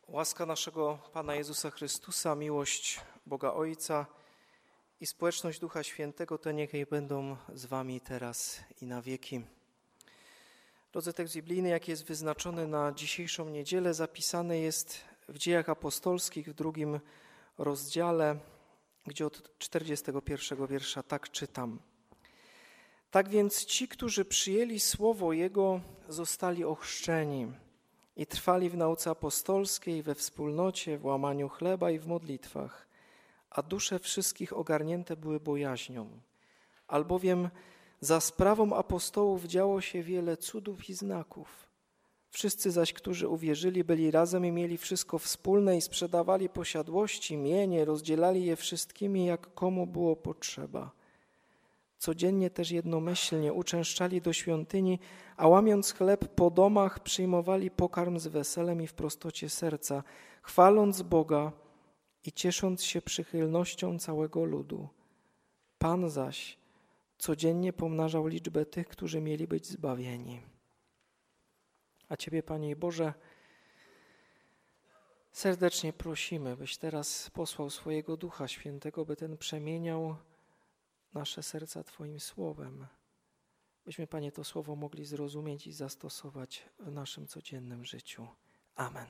Łaska naszego Pana Jezusa Chrystusa, miłość Boga Ojca i społeczność Ducha Świętego, to niechaj będą z wami teraz i na wieki. Drodzy, tekst biblijny, jaki jest wyznaczony na dzisiejszą niedzielę, zapisany jest w Dziejach Apostolskich w 2 rozdziale, gdzie od 41 wiersza tak czytam. Tak więc ci, którzy przyjęli słowo Jego, zostali ochrzczeni i trwali w nauce apostolskiej, we wspólnocie, w łamaniu chleba i w modlitwach, a dusze wszystkich ogarnięte były bojaźnią. Albowiem za sprawą apostołów działo się wiele cudów i znaków. Wszyscy zaś, którzy uwierzyli, byli razem i mieli wszystko wspólne i sprzedawali posiadłości, mienie, rozdzielali je wszystkimi, jak komu było potrzeba. Codziennie też jednomyślnie uczęszczali do świątyni, a łamiąc chleb po domach przyjmowali pokarm z weselem i w prostocie serca, chwaląc Boga i ciesząc się przychylnością całego ludu. Pan zaś codziennie pomnażał liczbę tych, którzy mieli być zbawieni. A Ciebie, Panie Boże, serdecznie prosimy, byś teraz posłał swojego Ducha Świętego, by ten przemieniał nasze serca Twoim Słowem, byśmy, Panie, to Słowo mogli zrozumieć i zastosować w naszym codziennym życiu. Amen.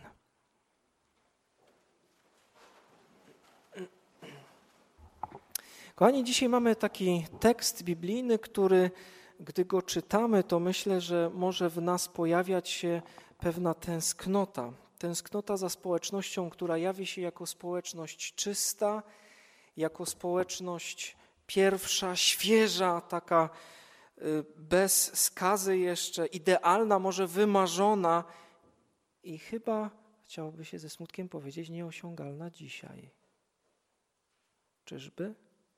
Kochani, dzisiaj mamy taki tekst biblijny, który, gdy go czytamy, to myślę, że może w nas pojawiać się pewna tęsknota. Tęsknota za społecznością, która jawi się jako społeczność czysta, jako społeczność pierwsza, świeża, taka bez skazy jeszcze, idealna, może wymarzona i chyba, chciałoby się ze smutkiem powiedzieć, nieosiągalna dzisiaj. Czyżby?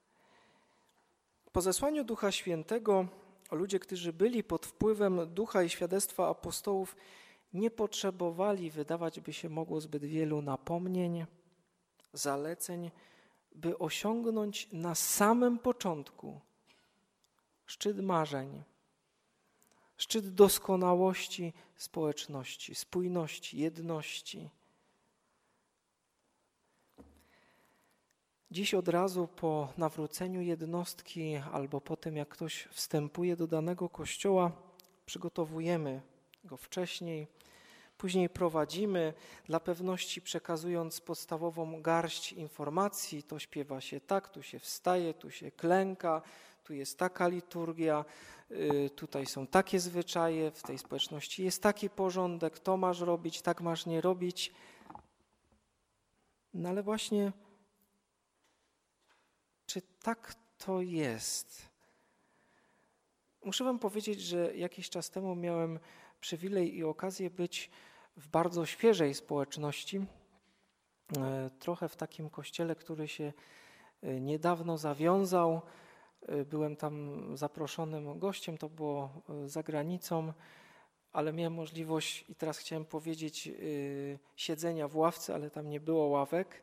Po zesłaniu Ducha Świętego ludzie, którzy byli pod wpływem Ducha i świadectwa apostołów, nie potrzebowali, wydawać by się mogło, zbyt wielu napomnień, zaleceń, by osiągnąć na samym początku szczyt marzeń, szczyt doskonałości społeczności, spójności, jedności. Dziś od razu po nawróceniu jednostki albo po tym, jak ktoś wstępuje do danego kościoła, przygotowujemy go wcześniej, później prowadzimy, dla pewności przekazując podstawową garść informacji. To śpiewa się tak, tu się wstaje, tu się klęka, tu jest taka liturgia, tutaj są takie zwyczaje, w tej społeczności jest taki porządek, to masz robić, tak masz nie robić. No ale właśnie, czy tak to jest? Muszę wam powiedzieć, że jakiś czas temu miałem przywilej i okazję być w bardzo świeżej społeczności, trochę w takim kościele, który się niedawno zawiązał. Byłem tam zaproszonym gościem, to było za granicą, ale miałem możliwość, i teraz chciałem powiedzieć, siedzenia w ławce, ale tam nie było ławek.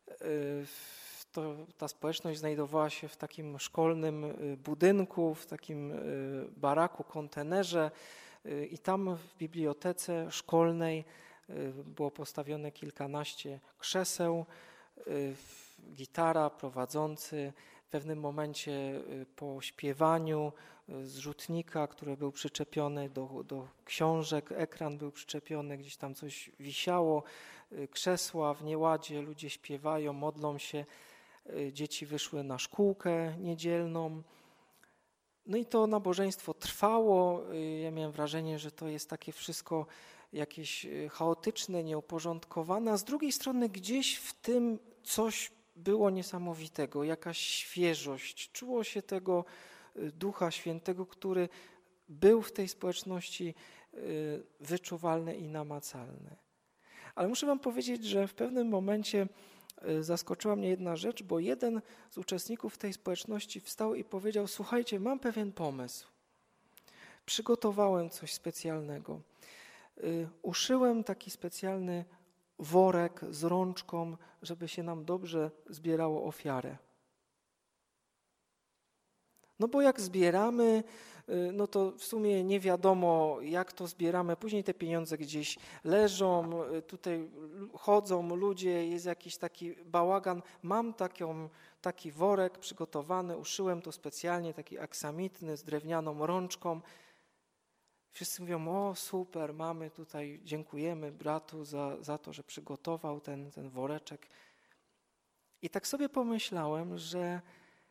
Ta społeczność znajdowała się w takim szkolnym budynku, w takim baraku, kontenerze i tam w bibliotece szkolnej było postawione kilkanaście krzeseł, gitara, prowadzący. W pewnym momencie po śpiewaniu z rzutnika, który był przyczepiony do książek, ekran był przyczepiony, gdzieś tam coś wisiało, krzesła w nieładzie, ludzie śpiewają, modlą się. Dzieci wyszły na szkółkę niedzielną. No i to nabożeństwo trwało. Ja miałem wrażenie, że to jest takie wszystko jakieś chaotyczne, nieuporządkowane, a z drugiej strony gdzieś w tym coś było niesamowitego, jakaś świeżość. Czuło się tego Ducha Świętego, który był w tej społeczności wyczuwalny i namacalny. Ale muszę wam powiedzieć, że w pewnym momencie zaskoczyła mnie jedna rzecz, bo jeden z uczestników tej społeczności wstał i powiedział: słuchajcie, mam pewien pomysł. Przygotowałem coś specjalnego. Uszyłem taki specjalny worek z rączką, żeby się nam dobrze zbierało ofiarę. No bo jak zbieramy, no to w sumie nie wiadomo, jak to zbieramy. Później te pieniądze gdzieś leżą, tutaj chodzą ludzie, jest jakiś taki bałagan. Mam taki worek przygotowany, uszyłem to specjalnie, taki aksamitny, z drewnianą rączką. Wszyscy mówią, o super, mamy tutaj, dziękujemy bratu za to, że przygotował ten woreczek. I tak sobie pomyślałem, że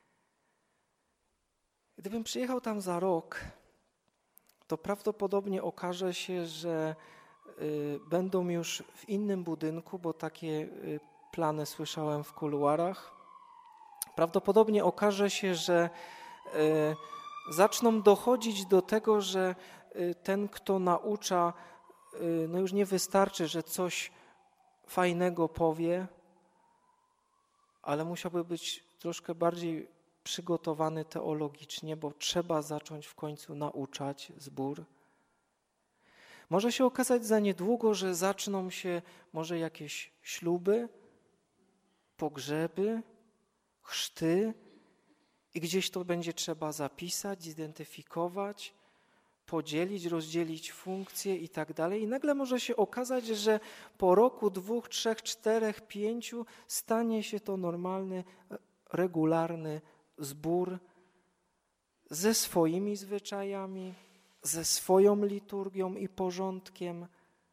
gdybym przyjechał tam za rok, to prawdopodobnie okaże się, że będą już w innym budynku, bo takie plany słyszałem w kuluarach. Prawdopodobnie okaże się, że zaczną dochodzić do tego, że ten, kto naucza, no już nie wystarczy, że coś fajnego powie, ale musiałby być troszkę bardziej przygotowany teologicznie, bo trzeba zacząć w końcu nauczać zbór. Może się okazać za niedługo, że zaczną się może jakieś śluby, pogrzeby, chrzty i gdzieś to będzie trzeba zapisać, zidentyfikować, podzielić, rozdzielić funkcje i tak dalej. I nagle może się okazać, że po roku, 2, 3, 4, 5 stanie się to normalny, regularny zbór ze swoimi zwyczajami, ze swoją liturgią i porządkiem.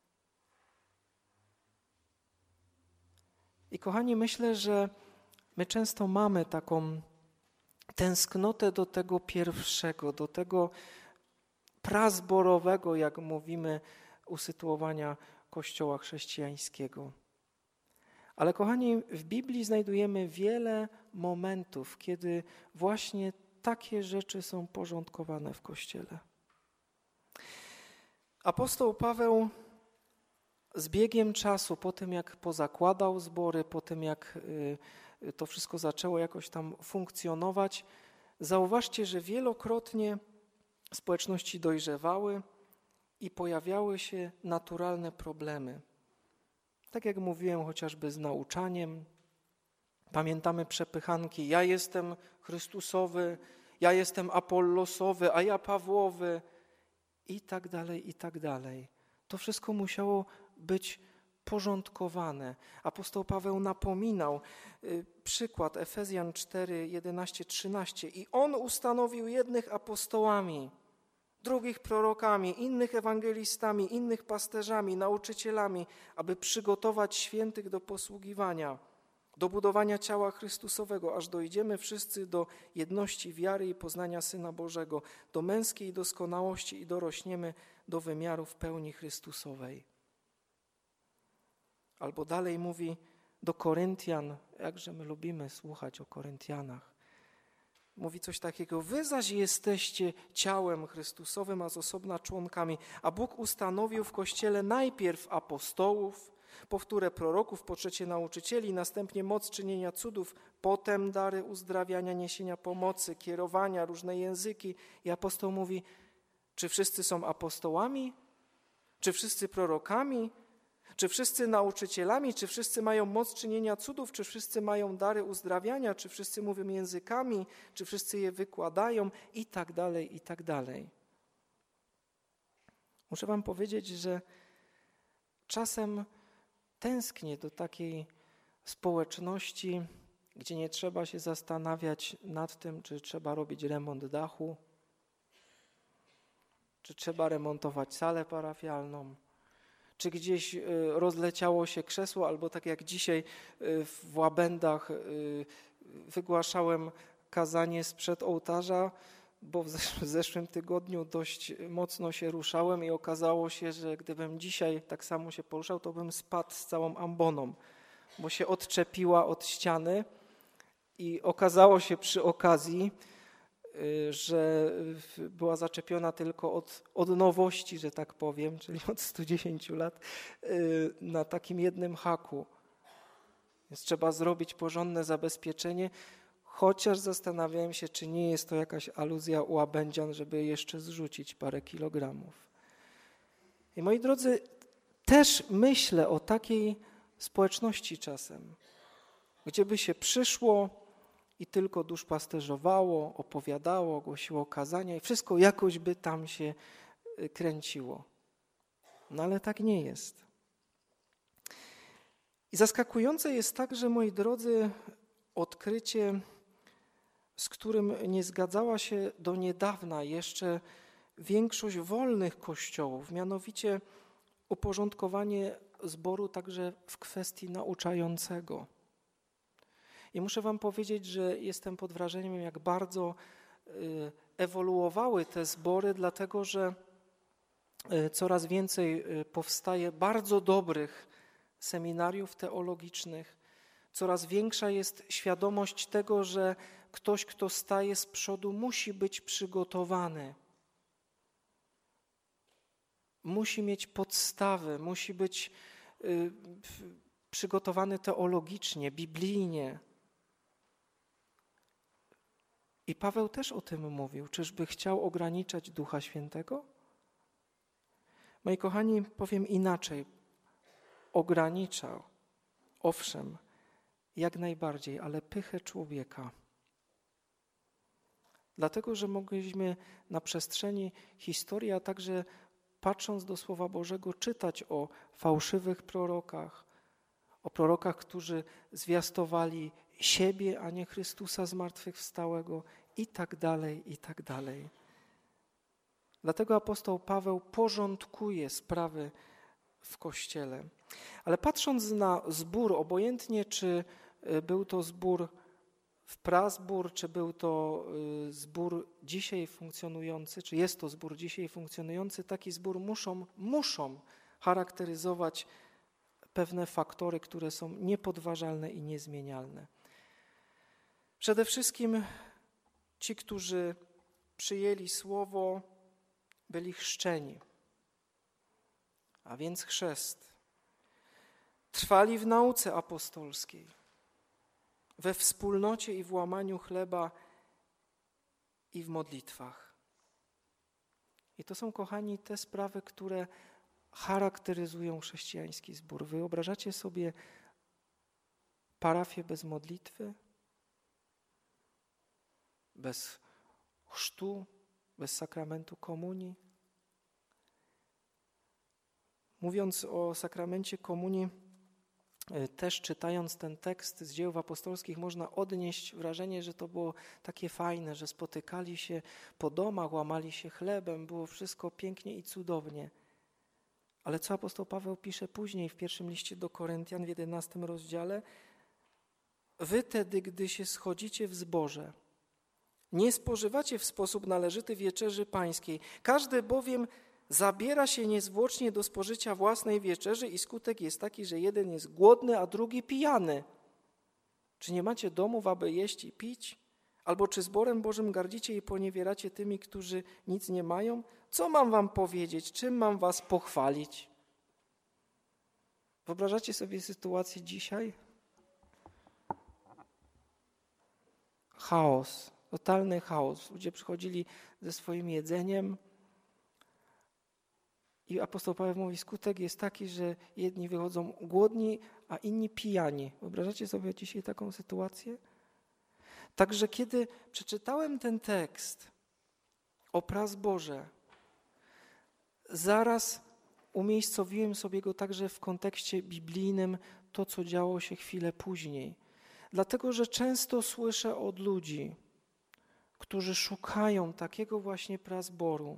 I kochani, myślę, że my często mamy taką tęsknotę do tego pierwszego, do tego prazborowego, jak mówimy, usytuowania Kościoła chrześcijańskiego. Ale kochani, w Biblii znajdujemy wiele momentów, kiedy właśnie takie rzeczy są porządkowane w Kościele. Apostoł Paweł z biegiem czasu, po tym jak pozakładał zbory, po tym jak to wszystko zaczęło jakoś tam funkcjonować, zauważcie, że wielokrotnie społeczności dojrzewały i pojawiały się naturalne problemy. Tak jak mówiłem, chociażby z nauczaniem. Pamiętamy przepychanki, ja jestem Chrystusowy, ja jestem Apollosowy, a ja Pawłowy i tak dalej, i tak dalej. To wszystko musiało być porządkowane. Apostoł Paweł napominał, przykład Efezjan 4, 11, 13. I on ustanowił jednych apostołami, drugich prorokami, innych ewangelistami, innych pasterzami, nauczycielami, aby przygotować świętych do posługiwania, do budowania ciała Chrystusowego, aż dojdziemy wszyscy do jedności wiary i poznania Syna Bożego, do męskiej doskonałości i dorośniemy do wymiarów pełni Chrystusowej. Albo dalej mówi do Koryntian, jakże my lubimy słuchać o Koryntianach. Mówi coś takiego, wy zaś jesteście ciałem Chrystusowym, a z osobna członkami, a Bóg ustanowił w Kościele najpierw apostołów, po wtóre proroków, po trzecie nauczycieli, następnie moc czynienia cudów, potem dary uzdrawiania, niesienia pomocy, kierowania, różne języki. I apostoł mówi, czy wszyscy są apostołami? Czy wszyscy prorokami? Czy wszyscy nauczycielami? Czy wszyscy mają moc czynienia cudów? Czy wszyscy mają dary uzdrawiania? Czy wszyscy mówią językami? Czy wszyscy je wykładają? I tak dalej, i tak dalej. Muszę wam powiedzieć, że czasem tęsknię do takiej społeczności, gdzie nie trzeba się zastanawiać nad tym, czy trzeba robić remont dachu, czy trzeba remontować salę parafialną, czy gdzieś rozleciało się krzesło, albo tak jak dzisiaj w Łabędach wygłaszałem kazanie sprzed ołtarza, bo w zeszłym tygodniu dość mocno się ruszałem i okazało się, że gdybym dzisiaj tak samo się poruszał, to bym spadł z całą amboną, bo się odczepiła od ściany i okazało się przy okazji, że była zaczepiona tylko od nowości, że tak powiem, czyli od 110 lat, na takim jednym haku. Więc trzeba zrobić porządne zabezpieczenie, chociaż zastanawiałem się, czy nie jest to jakaś aluzja łabędzian, żeby jeszcze zrzucić parę kilogramów. I moi drodzy, też myślę o takiej społeczności czasem, gdzie by się przyszło i tylko duszpasterzowało, opowiadało, głosiło kazania i wszystko jakoś by tam się kręciło. No ale tak nie jest. I zaskakujące jest także, moi drodzy, odkrycie, z którym nie zgadzała się do niedawna jeszcze większość wolnych kościołów, mianowicie uporządkowanie zboru także w kwestii nauczającego. I muszę wam powiedzieć, że jestem pod wrażeniem, jak bardzo ewoluowały te zbory, dlatego że coraz więcej powstaje bardzo dobrych seminariów teologicznych. Coraz większa jest świadomość tego, że ktoś, kto staje z przodu, musi być przygotowany. Musi mieć podstawy, musi być przygotowany teologicznie, biblijnie. I Paweł też o tym mówił. Czyżby chciał ograniczać Ducha Świętego? Moi kochani, powiem inaczej. Ograniczał, owszem, jak najbardziej, ale pychę człowieka. Dlatego, że mogliśmy na przestrzeni historii, a także patrząc do Słowa Bożego, czytać o fałszywych prorokach, o prorokach, którzy zwiastowali siebie, a nie Chrystusa zmartwychwstałego i tak dalej, i tak dalej. Dlatego apostoł Paweł porządkuje sprawy w Kościele. Ale patrząc na zbór, obojętnie czy był to zbór w Prasbór, czy był to zbór dzisiaj funkcjonujący, czy jest to zbór dzisiaj funkcjonujący, taki zbór muszą charakteryzować pewne faktory, które są niepodważalne i niezmienialne. Przede wszystkim ci, którzy przyjęli słowo, byli chrzczeni, a więc chrzest. Trwali w nauce apostolskiej, we wspólnocie i w łamaniu chleba i w modlitwach. I to są, kochani, te sprawy, które charakteryzują chrześcijański zbór. Wyobrażacie sobie parafię bez modlitwy? Bez chrztu, bez sakramentu komunii? Mówiąc o sakramencie komunii, też czytając ten tekst z Dziejów Apostolskich, można odnieść wrażenie, że to było takie fajne, że spotykali się po domach, łamali się chlebem, było wszystko pięknie i cudownie. Ale co apostoł Paweł pisze później w pierwszym liście do Koryntian w 11 rozdziale? Wy tedy, gdy się schodzicie w zborze, nie spożywacie w sposób należyty wieczerzy pańskiej. Każdy bowiem zabiera się niezwłocznie do spożycia własnej wieczerzy i skutek jest taki, że jeden jest głodny, a drugi pijany. Czy nie macie domów, aby jeść i pić? Albo czy zborem Bożym gardzicie i poniewieracie tymi, którzy nic nie mają? Co mam wam powiedzieć? Czym mam was pochwalić? Wyobrażacie sobie sytuację dzisiaj? Chaos, totalny chaos. Ludzie przychodzili ze swoim jedzeniem i apostoł Paweł mówi, skutek jest taki, że jedni wychodzą głodni, a inni pijani. Wyobrażacie sobie dzisiaj taką sytuację? Także kiedy przeczytałem ten tekst o Prasborze, zaraz umiejscowiłem sobie go także w kontekście biblijnym, to co działo się chwilę później. Dlatego, że często słyszę od ludzi, którzy szukają takiego właśnie Prasboru,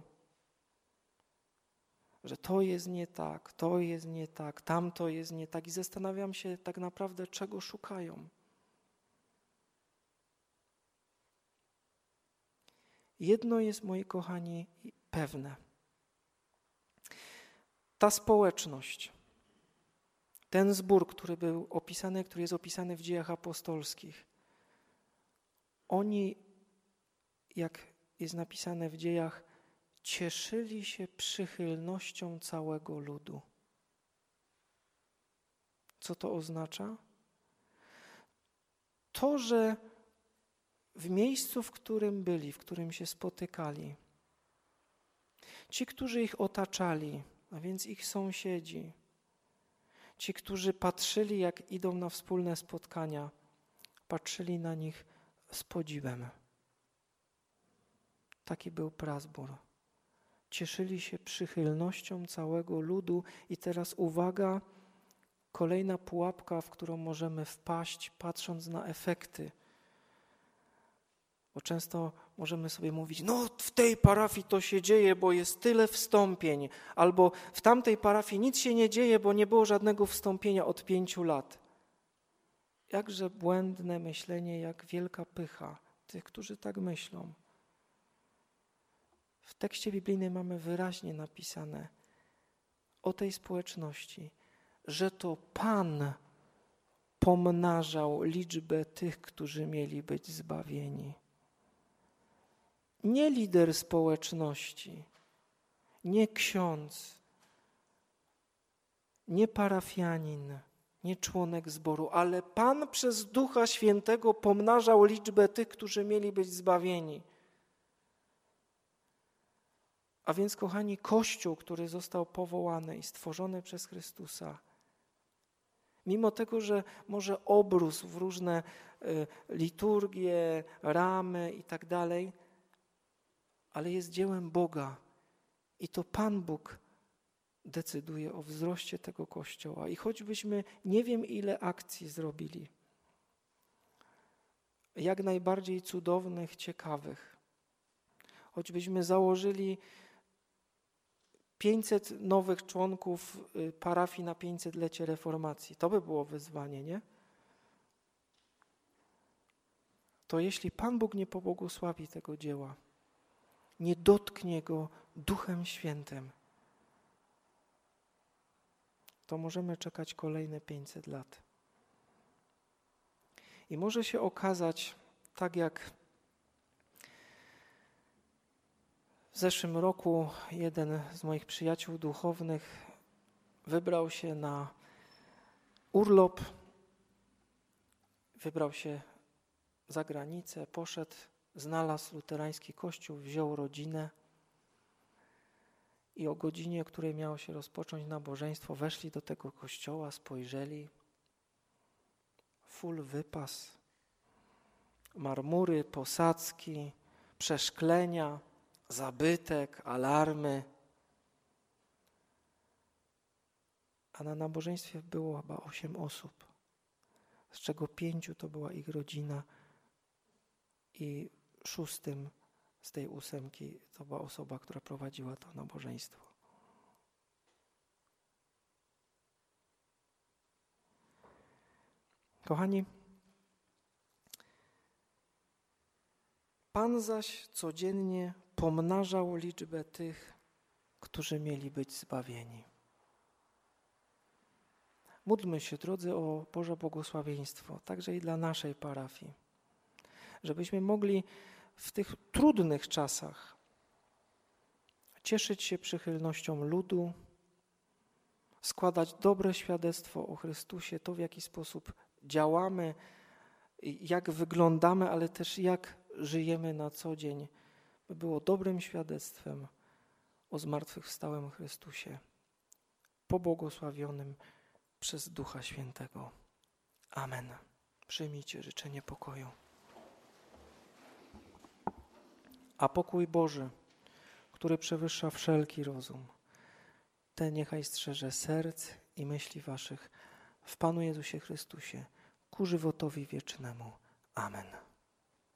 że to jest nie tak, to jest nie tak, tamto jest nie tak i zastanawiam się tak naprawdę, czego szukają. Jedno jest, moi kochani, pewne. Ta społeczność, ten zbór, który był opisany, który jest opisany w Dziejach Apostolskich, oni, jak jest napisane w Dziejach, cieszyli się przychylnością całego ludu. Co to oznacza? To, że w miejscu, w którym byli, w którym się spotykali, ci, którzy ich otaczali, a więc ich sąsiedzi, ci, którzy patrzyli, jak idą na wspólne spotkania, patrzyli na nich z podziwem. Taki był Prasbór. Cieszyli się przychylnością całego ludu i teraz uwaga, kolejna pułapka, w którą możemy wpaść, patrząc na efekty. Bo często możemy sobie mówić, no w tej parafii to się dzieje, bo jest tyle wstąpień, albo w tamtej parafii nic się nie dzieje, bo nie było żadnego wstąpienia od 5 lat. Jakże błędne myślenie, jak wielka pycha tych, którzy tak myślą. W tekście biblijnym mamy wyraźnie napisane o tej społeczności, że to Pan pomnażał liczbę tych, którzy mieli być zbawieni. Nie lider społeczności, nie ksiądz, nie parafianin, nie członek zboru, ale Pan przez Ducha Świętego pomnażał liczbę tych, którzy mieli być zbawieni. A więc, kochani, Kościół, który został powołany i stworzony przez Chrystusa, mimo tego, że może obrósł w różne liturgie, ramy i tak dalej, ale jest dziełem Boga i to Pan Bóg decyduje o wzroście tego Kościoła. I choćbyśmy nie wiem ile akcji zrobili, jak najbardziej cudownych, ciekawych, choćbyśmy założyli 500 nowych członków parafii na 500-lecie reformacji, to by było wyzwanie, nie? To jeśli Pan Bóg nie pobłogosławi tego dzieła, nie dotknie go Duchem Świętym, to możemy czekać kolejne 500 lat. I może się okazać, tak jak w zeszłym roku jeden z moich przyjaciół duchownych wybrał się na urlop, wybrał się za granicę, poszedł, znalazł luterański kościół, wziął rodzinę i o godzinie, o której miało się rozpocząć nabożeństwo, weszli do tego kościoła, spojrzeli, full wypas, marmury, posadzki, przeszklenia, zabytek, alarmy. A na nabożeństwie było chyba 8 osób, z czego 5 to była ich rodzina i 6 z tej 8 to była osoba, która prowadziła to nabożeństwo. Kochani, Pan zaś codziennie pomnażał liczbę tych, którzy mieli być zbawieni. Módlmy się, drodzy, o Boże błogosławieństwo, także i dla naszej parafii, żebyśmy mogli w tych trudnych czasach cieszyć się przychylnością ludu, składać dobre świadectwo o Chrystusie, to w jaki sposób działamy, jak wyglądamy, ale też jak żyjemy na co dzień, by było dobrym świadectwem o zmartwychwstałym Chrystusie, pobłogosławionym przez Ducha Świętego. Amen. Przyjmijcie życzenie pokoju. A pokój Boży, który przewyższa wszelki rozum, ten niechaj strzeże serc i myśli waszych w Panu Jezusie Chrystusie ku żywotowi wiecznemu. Amen.